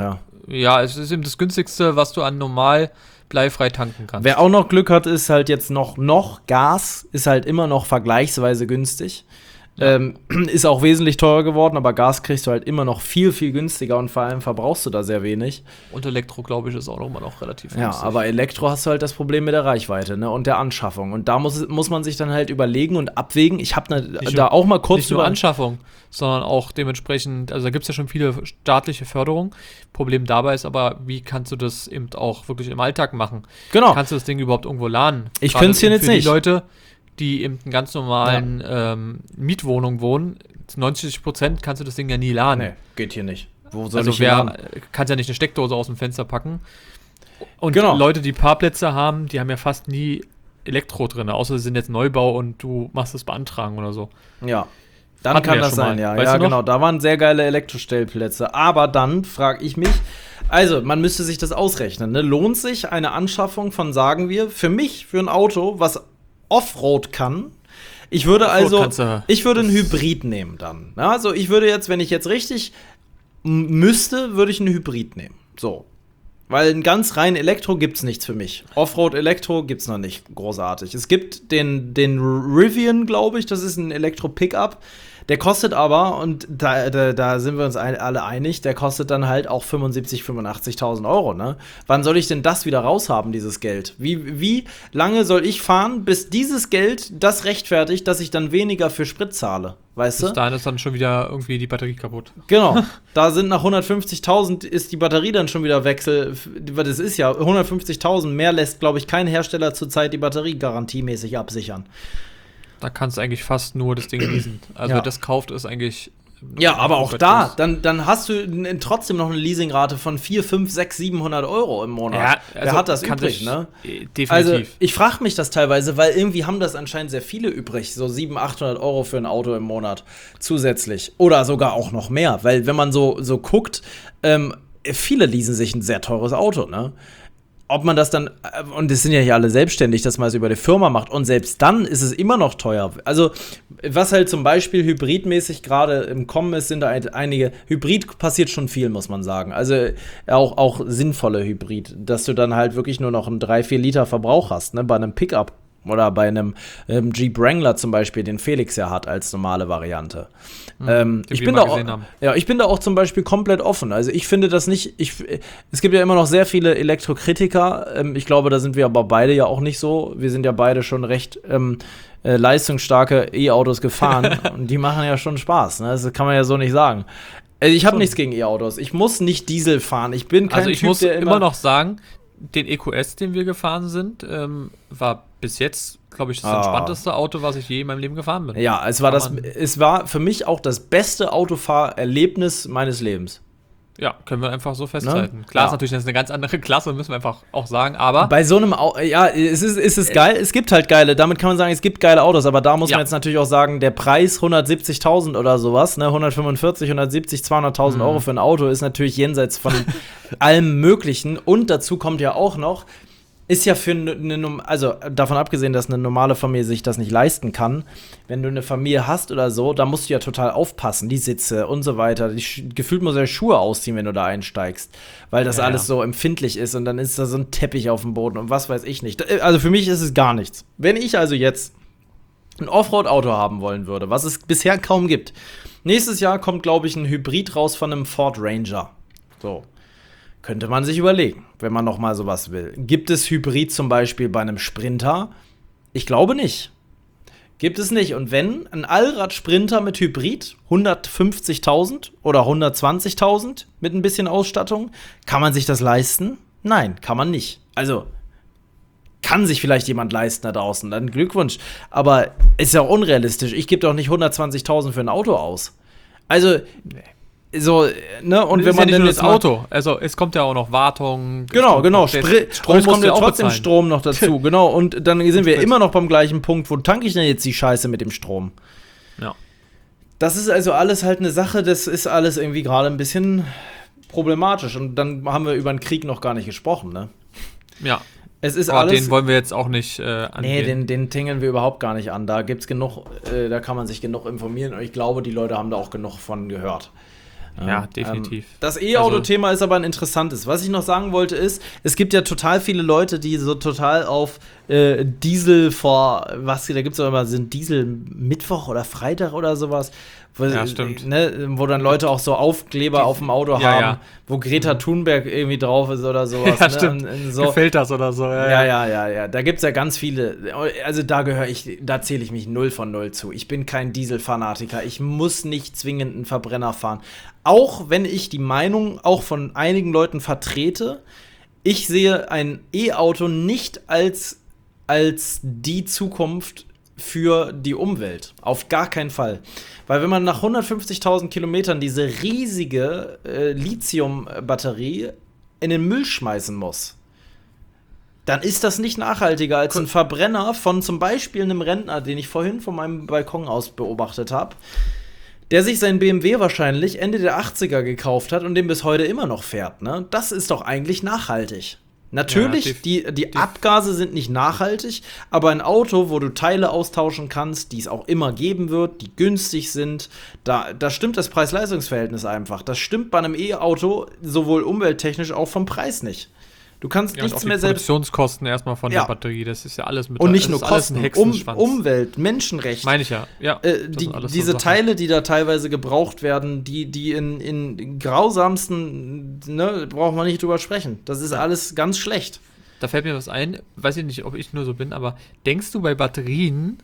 Ja, es ist eben das günstigste, was du an normal bleifrei tanken kannst. Wer auch noch Glück hat, ist halt jetzt noch, noch Gas, ist halt immer noch vergleichsweise günstig. Ja. Ähm, ist auch wesentlich teurer geworden, aber Gas kriegst du halt immer noch viel, viel günstiger und vor allem verbrauchst du da sehr wenig. Und Elektro, glaube ich, ist auch noch immer noch relativ günstig. Ja, aber Elektro hast du halt das Problem mit der Reichweite, ne, und der Anschaffung. Und da muss, muss man sich dann halt überlegen und abwägen. Ich habe ne, da auch mal kurz nicht nur Anschaffung, sondern auch dementsprechend, also da gibt es ja schon viele staatliche Förderung. Problem dabei ist aber, wie kannst du das eben auch wirklich im Alltag machen? Genau. Kannst du das Ding überhaupt irgendwo laden? Ich könnte es hier jetzt nicht. Die Leute, die in einer ganz normalen ja. ähm, Mietwohnung wohnen, zu neunzig Prozent kannst du das Ding ja nie laden. Nee, geht hier nicht. Wo soll also ich wer kannst ja nicht eine Steckdose aus dem Fenster packen. Und genau. Leute, die Parkplätze haben, die haben ja fast nie Elektro drin, außer sie sind jetzt Neubau und du machst das beantragen oder so. Ja. Dann Hatten kann das sein, mal. ja. Weißt ja, genau. Da waren sehr geile Elektrostellplätze. Aber dann frage ich mich, also man müsste sich das ausrechnen. Ne? Lohnt sich eine Anschaffung von, sagen wir, für mich, für ein Auto, was Offroad kann? Ich würde also, ich würde einen Hybrid nehmen dann. Ja, also ich würde jetzt, wenn ich jetzt richtig müsste, würde ich einen Hybrid nehmen. So. Weil ein ganz rein Elektro gibt's nichts für mich. Offroad-Elektro gibt's noch nicht großartig. Es gibt den, den Rivian, glaube ich, das ist ein Elektro-Pickup. Der kostet aber, und da, da, da sind wir uns ein, alle einig, der kostet dann halt auch fünfundsiebzigtausend, fünfundachtzigtausend Euro, ne? Wann soll ich denn das wieder raushaben, dieses Geld? Wie, wie lange soll ich fahren, bis dieses Geld das rechtfertigt, dass ich dann weniger für Sprit zahle? Weißt du? Bis dahin ist dann schon wieder irgendwie die Batterie kaputt. Genau. Da sind nach hundertfünfzigtausend ist die Batterie dann schon wieder Wechsel. Das ist ja hundertfünfzigtausend. Mehr lässt, glaube ich, kein Hersteller zurzeit die Batterie garantiemäßig absichern. Da kannst du eigentlich fast nur das Ding leasen. Also ja. wer das kauft, ist eigentlich. Ja, aber auch da, dann, dann hast du n- trotzdem noch eine Leasingrate von vierhundert, fünfhundert, sechshundert, siebenhundert Euro im Monat. Ja, also wer hat das übrig, ne? Definitiv. Also ich frage mich das teilweise, weil irgendwie haben das anscheinend sehr viele übrig, so siebenhundert, achthundert Euro für ein Auto im Monat zusätzlich. Oder sogar auch noch mehr, weil wenn man so, so guckt, ähm, viele leasen sich ein sehr teures Auto, ne? Ob man das dann, und es sind ja hier alle selbstständig, dass man es über die Firma macht, und selbst dann ist es immer noch teuer. Also, was halt zum Beispiel hybridmäßig gerade im Kommen ist, sind da einige, Hybrid passiert schon viel, muss man sagen. Also, auch, auch sinnvolle Hybrid, dass du dann halt wirklich nur noch einen drei, vier Liter Verbrauch hast, ne, bei einem Pickup. Oder bei einem ähm, Jeep Wrangler zum Beispiel, den Felix ja hat als normale Variante. Mhm, ähm, ich, bin da auch, ja, ich bin da auch zum Beispiel komplett offen. Also ich finde das nicht, ich, es gibt ja immer noch sehr viele Elektrokritiker. Ähm, ich glaube, da sind wir aber beide ja auch nicht so. Wir sind ja beide schon recht ähm, äh, leistungsstarke E-Autos gefahren. Und die machen ja schon Spaß. Ne? Das kann man ja so nicht sagen. Also ich habe nichts gegen E-Autos. Ich muss nicht Diesel fahren. Ich bin kein Also ich Typ, muss der immer, immer noch sagen, den E Q S, den wir gefahren sind, ähm, war bis jetzt, glaube ich, das Ah. entspannteste Auto, was ich je in meinem Leben gefahren bin. Ja, es war, das, Kann man- es war für mich auch das beste Autofahrerlebnis meines Lebens. Ja, können wir einfach so festhalten. Klar, Ja. ist natürlich das ist eine ganz andere Klasse, müssen wir einfach auch sagen, aber Bei so einem Auto, ja, es ist, es ist geil, es gibt halt geile, damit kann man sagen, es gibt geile Autos, aber da muss Ja. man jetzt natürlich auch sagen, der Preis hundertsiebzigtausend oder sowas, ne, hundertfünfundvierzig, hundertsiebzig, zweihunderttausend Mhm. Euro für ein Auto ist natürlich jenseits von allem Möglichen, und dazu kommt ja auch noch, ist ja für eine, eine, also davon abgesehen, dass eine normale Familie sich das nicht leisten kann, wenn du eine Familie hast oder so, da musst du ja total aufpassen, die Sitze und so weiter. Die, Sch- gefühlt muss er Schuhe ausziehen, wenn du da einsteigst, weil das Ja, alles ja. so empfindlich ist, und dann ist da so ein Teppich auf dem Boden und was weiß ich nicht. Also für mich ist es gar nichts. Wenn ich also jetzt ein Offroad-Auto haben wollen würde, was es bisher kaum gibt, nächstes Jahr kommt, glaube ich, ein Hybrid raus von einem Ford Ranger. So. Könnte man sich überlegen, wenn man noch mal sowas will. Gibt es Hybrid zum Beispiel bei einem Sprinter? Ich glaube nicht. Gibt es nicht. Und wenn, ein Allrad-Sprinter mit Hybrid, hundertfünfzigtausend oder hundertzwanzigtausend mit ein bisschen Ausstattung, kann man sich das leisten? Nein, kann man nicht. Also, kann sich vielleicht jemand leisten da draußen, dann Glückwunsch. Aber ist ja auch unrealistisch. Ich gebe doch nicht hundertzwanzigtausend für ein Auto aus. Also, so, ne, und das wenn ist man ja nicht denn nur jetzt das mal- Auto, also es kommt ja auch noch Wartung. Genau, Strom- genau. der Sprit, Strom und es musst kommt du ja auch trotzdem bezahlen. Strom noch dazu, genau. Und dann sind wir Sprit. immer noch beim gleichen Punkt, wo tanke ich denn jetzt die Scheiße mit dem Strom? Ja. Das ist also alles halt eine Sache, das ist alles irgendwie gerade ein bisschen problematisch. Und dann haben wir über den Krieg noch gar nicht gesprochen, ne? Ja. Es ist Aber alles. den wollen wir jetzt auch nicht äh, angehen. Nee, den, den tingeln wir überhaupt gar nicht an. Da gibt's genug, äh, da kann man sich genug informieren, und ich glaube, die Leute haben da auch genug von gehört. Ja, definitiv. Ähm, das E-Auto-Thema ist aber ein interessantes. Was ich noch sagen wollte ist, es gibt ja total viele Leute, die so total auf äh, Diesel vor, was, da gibt es auch immer, sind Diesel Mittwoch oder Freitag oder sowas. Wo, ja, stimmt. Ne, wo dann Leute auch so Aufkleber die, auf dem Auto ja, haben, ja. wo Greta Thunberg irgendwie drauf ist oder sowas. Ja, ne? stimmt. Und, und so. Gefällt das oder so. Ja, ja, ja, ja. ja. Da gibt es ja ganz viele. Also da gehöre ich, da zähle ich mich null von null zu. Ich bin kein Dieselfanatiker. Ich muss nicht zwingend einen Verbrenner fahren. Auch wenn ich die Meinung auch von einigen Leuten vertrete, ich sehe ein E-Auto nicht als, als die Zukunft für die Umwelt. Auf gar keinen Fall. Weil wenn man nach hundertfünfzigtausend Kilometern diese riesige äh, Lithium-Batterie in den Müll schmeißen muss, dann ist das nicht nachhaltiger als ein Verbrenner von zum Beispiel einem Rentner, den ich vorhin von meinem Balkon aus beobachtet habe, der sich sein B M W wahrscheinlich Ende der achtziger gekauft hat und den bis heute immer noch fährt. Ne? Das ist doch eigentlich nachhaltig. Natürlich, ja, die, die Abgase sind nicht nachhaltig, aber ein Auto, wo du Teile austauschen kannst, die es auch immer geben wird, die günstig sind, da, da stimmt das Preis-Leistungs-Verhältnis einfach. Das stimmt bei einem E-Auto sowohl umwelttechnisch auch vom Preis nicht. Du kannst ja, nichts und mehr selbst. Produktionskosten erstmal von ja. der Batterie, das ist ja alles mit. Und nicht nur Kosten, um, um, Umwelt, Menschenrecht. Meine ich ja. ja äh, die, diese so Teile, die da teilweise gebraucht werden, die, die in, in grausamsten, ne, braucht man nicht drüber sprechen. Das ist alles ganz schlecht. Da fällt mir was ein, weiß ich nicht, ob ich nur so bin, aber denkst du bei Batterien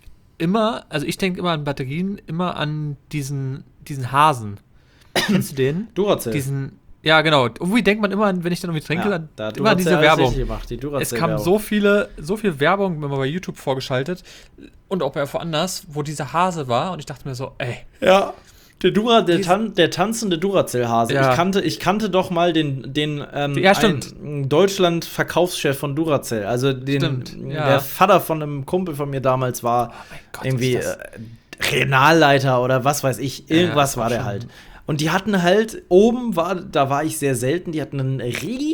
immer, also ich denke immer an Batterien, immer an diesen, diesen Hasen. Kennst du den? Duracell. Diesen. Ja, genau. Irgendwie denkt man immer, an, wenn ich dann irgendwie trinke, ja, dann da immer an diese Werbung. Gemacht, die es kam so viele, so viel Werbung immer bei YouTube vorgeschaltet und auch bei woanders, wo dieser Hase war und ich dachte mir so, ey. Ja, der, Dura, der, Tan- der tanzende Duracell-Hase. Ja. Ich, kannte, ich kannte doch mal den, den ähm, ja, stimmt. Deutschland-Verkaufschef von Duracell. Also den, stimmt, ja. der Vater von einem Kumpel von mir damals war oh mein Gott, irgendwie äh, Regionalleiter oder was weiß ich. Irgendwas ja, war der halt. Und die hatten halt, oben war, da war ich sehr selten, die hatten ein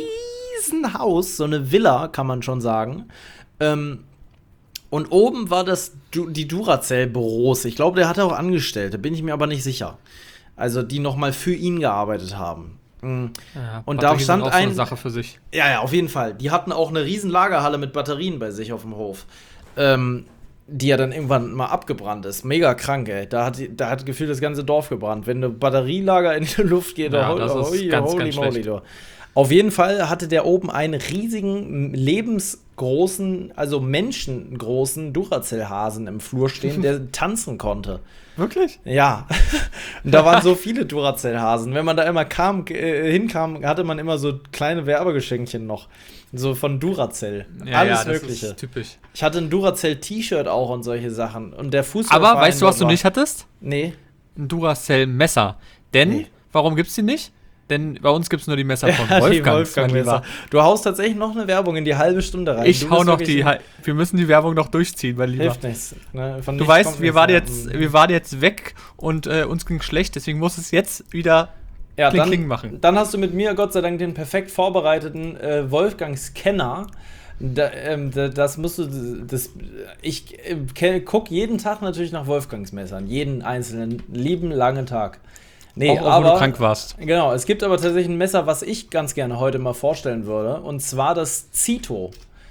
riesen Haus, so eine Villa, kann man schon sagen. Ähm, und oben war das die Duracell-Büros. Ich glaube, der hatte auch Angestellte, bin ich mir aber nicht sicher. Also, die noch mal für ihn gearbeitet haben. Mhm. Ja, und da stand auch ein, so eine Sache für sich. Ja, ja, auf jeden Fall. Die hatten auch eine riesen Lagerhalle mit Batterien bei sich auf dem Hof. Ähm, die ja dann irgendwann mal abgebrannt ist. Mega krank, ey. Da hat, da hat gefühlt das ganze Dorf gebrannt. Wenn eine Batterielager in die Luft geht, ja, oh, das ist holy, ganz, holy ganz moly, schlecht. Du. Auf jeden Fall hatte der oben einen riesigen, lebensgroßen, also menschengroßen Duracell-Hasen im Flur stehen, der tanzen konnte. Wirklich? Ja. Und da waren so viele Duracell-Hasen. Wenn man da immer kam, äh, hinkam, hatte man immer so kleine Werbegeschenkchen noch. So von Duracell. Ja, Alles ja, das Mögliche. Ist typisch. Ich hatte ein Duracell-T-Shirt auch und solche Sachen. Und der Fußball. Aber weißt du, was du nicht hattest? Nee. Ein Duracell-Messer. Denn, nee. Warum gibt's die nicht? Denn bei uns gibt's nur die Messer von ja, Wolfgang. Wolfgang du haust tatsächlich noch eine Werbung in die halbe Stunde rein. Ich du hau noch die. Wir müssen die Werbung noch durchziehen, mein Lieber. Hilft nichts. Ne? Von du weißt, wir waren, jetzt, wir waren jetzt weg und äh, uns ging schlecht, deswegen muss es jetzt wieder ja, Kling, dann, Kling machen. Dann hast du mit mir, Gott sei Dank, den perfekt vorbereiteten äh, Wolfgang-Scanner. Da, ähm, da, das musst du. Das, ich äh, guck jeden Tag natürlich nach Wolfgangs Messern. Jeden einzelnen, lieben langen Tag. Nee, auch, auch aber, wo du krank warst. Genau, es gibt aber tatsächlich ein Messer, was ich ganz gerne heute mal vorstellen würde. Und zwar das Zito.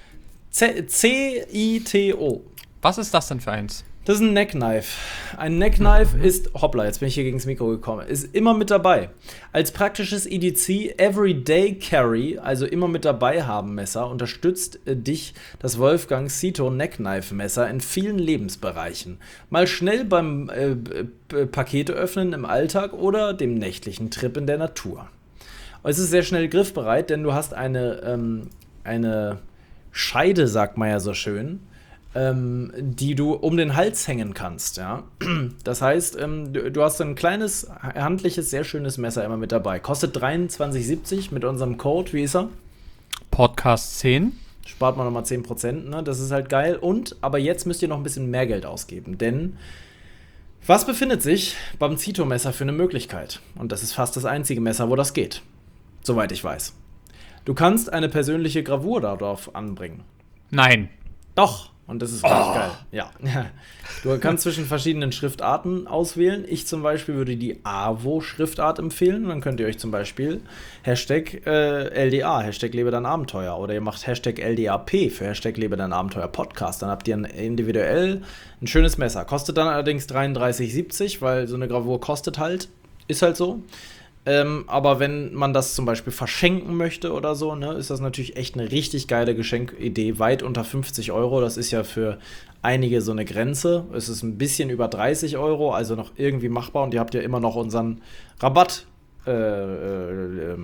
C I T O. Was ist das denn für eins? Das ist ein Neckknife. Ein Neckknife mhm. ist, hoppla, jetzt bin ich hier gegen das Mikro gekommen, ist immer mit dabei. Als praktisches E D C Everyday Carry, also immer mit dabei haben Messer, unterstützt äh, dich das Wolfgang Zito Neckknife Messer in vielen Lebensbereichen. Mal schnell beim äh, äh, Pakete öffnen im Alltag oder dem nächtlichen Trip in der Natur. Und es ist sehr schnell griffbereit, denn du hast eine, ähm, eine Scheide, sagt man ja so schön, Ähm, die du um den Hals hängen kannst, ja. Das heißt, ähm, du, du hast ein kleines, handliches, sehr schönes Messer immer mit dabei. Kostet dreiundzwanzig siebzig mit unserem Code, wie ist er? Podcast zehn. Spart man nochmal zehn Prozent, ne? Das ist halt geil. Und, aber jetzt müsst ihr noch ein bisschen mehr Geld ausgeben, denn was befindet sich beim Zito-Messer für eine Möglichkeit? Und das ist fast das einzige Messer, wo das geht. Soweit ich weiß. Du kannst eine persönliche Gravur darauf anbringen. Nein. Doch. Und das ist richtig oh. geil. Ja. Du kannst zwischen verschiedenen Schriftarten auswählen. Ich zum Beispiel würde die AWO-Schriftart empfehlen. Dann könnt ihr euch zum Beispiel Hashtag äh, L D A, Hashtag Lebe dein Abenteuer. Oder ihr macht Hashtag L D A P für Hashtag Lebe dein Abenteuer Podcast. Dann habt ihr ein, individuell ein schönes Messer. Kostet dann allerdings dreiunddreißig siebzig, weil so eine Gravur kostet halt. Ist halt so. Ähm, aber wenn man das zum Beispiel verschenken möchte oder so, ne, ist das natürlich echt eine richtig geile Geschenkidee. Weit unter fünfzig Euro, das ist ja für einige so eine Grenze. Es ist ein bisschen über dreißig Euro, also noch irgendwie machbar. Und ihr habt ja immer noch unseren Rabatt. Äh, äh, äh,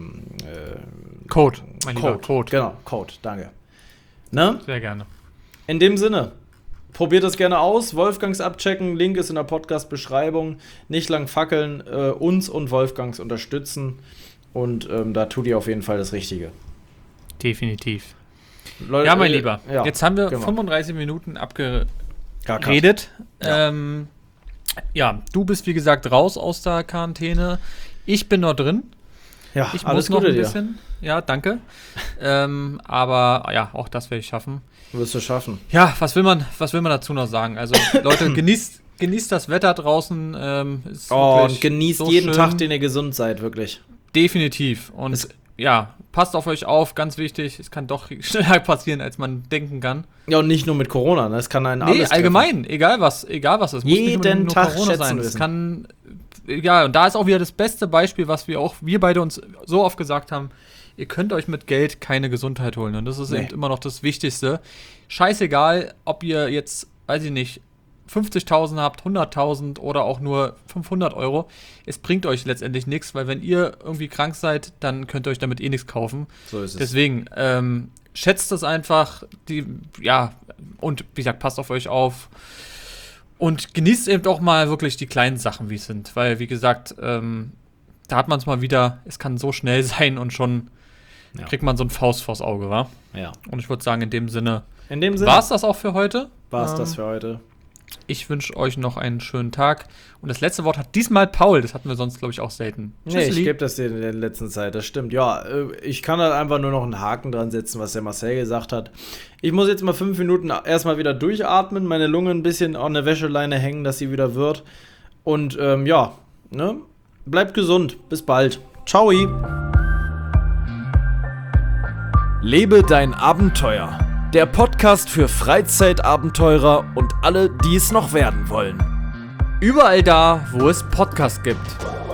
Code, mein Code. lieber Code. Genau, Code, danke. Ne? Sehr gerne. In dem Sinne. Probiert das gerne aus. Wolfgangs abchecken. Link ist in der Podcast-Beschreibung. Nicht lang fackeln. Äh, uns und Wolfgangs unterstützen. Und ähm, da tut ihr auf jeden Fall das Richtige. Definitiv. Leute, ja, mein äh, Lieber. Ja, jetzt haben wir genau. fünfunddreißig Minuten abgeredet. Ja. Ähm, ja, du bist wie gesagt raus aus der Quarantäne. Ich bin noch drin. Ja, ich alles muss noch Gute ein dir. bisschen. Ja, danke. ähm, aber ja, auch das werde ich schaffen. Wirst du schaffen. Ja, was will man, was will man dazu noch sagen? Also, Leute, genießt, genießt das Wetter draußen. Ähm, ist oh, und genießt so jeden schön. Tag, den ihr gesund seid, wirklich. Definitiv. Und es, ja, passt auf euch auf, ganz wichtig. Es kann doch schneller passieren, als man denken kann. Ja, und nicht nur mit Corona, ne? Es kann einen nee, alles allgemein, treffen. egal was, egal was. Es muss jeden nicht nur Tag Corona schätzen sein. wissen. Es kann, ja, und da ist auch wieder das beste Beispiel, was wir auch, wir beide uns so oft gesagt haben. Ihr könnt euch mit Geld keine Gesundheit holen. Und das ist nee. eben immer noch das Wichtigste. Scheißegal, ob ihr jetzt, weiß ich nicht, fünfzigtausend habt, hunderttausend oder auch nur fünfhundert Euro. Es bringt euch letztendlich nichts, weil wenn ihr irgendwie krank seid, dann könnt ihr euch damit eh nichts kaufen. So ist es. Deswegen, ähm, schätzt das einfach. Die, ja, und wie gesagt, passt auf euch auf. Und genießt eben auch mal wirklich die kleinen Sachen, wie es sind. Weil, wie gesagt, ähm, da hat man es mal wieder, es kann so schnell sein und schon ja. kriegt man so ein Faust vors Auge, wa? Ja. Und ich würde sagen, in dem Sinne, in dem Sinne war es das auch für heute. War es ähm, das für heute. Ich wünsche euch noch einen schönen Tag. Und das letzte Wort hat diesmal Paul. Das hatten wir sonst, glaube ich, auch selten. Nee, ich gebe das dir in der letzten Zeit. Das stimmt. Ja, ich kann halt einfach nur noch einen Haken dran setzen, was der Marcel gesagt hat. Ich muss jetzt mal fünf Minuten erstmal wieder durchatmen, meine Lunge ein bisschen an der Wäscheleine hängen, dass sie wieder wird. Und ähm, ja, ne? Bleibt gesund. Bis bald. Ciao. Lebe dein Abenteuer. Der Podcast für Freizeitabenteurer und alle, die es noch werden wollen. Überall da, wo es Podcasts gibt.